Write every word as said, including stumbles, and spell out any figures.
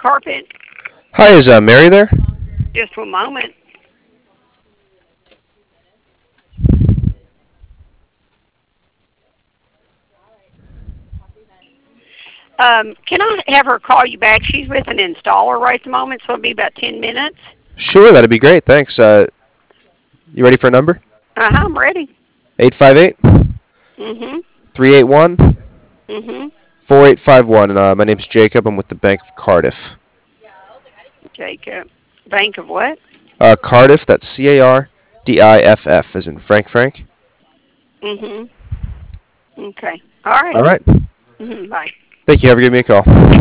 carpet. Hi, is uh, Mary there? Just one moment. Um, can I have her call you back? She's with an installer right at the moment, so it'll be about ten minutes. Sure, that'd be great. Thanks. Uh, you ready for a number? Uh huh. I'm ready. Eight five eight Mhm. three eight one Mhm. four eight five one. And uh, my name's Jacob. I'm with the Bank of Cardiff. Jacob. Bank of what? Uh, Cardiff. That's C A R D I F F, as in Frank Frank. Mhm. Okay. All right. All right. Mhm. Bye. Thank you. Have a give me a call.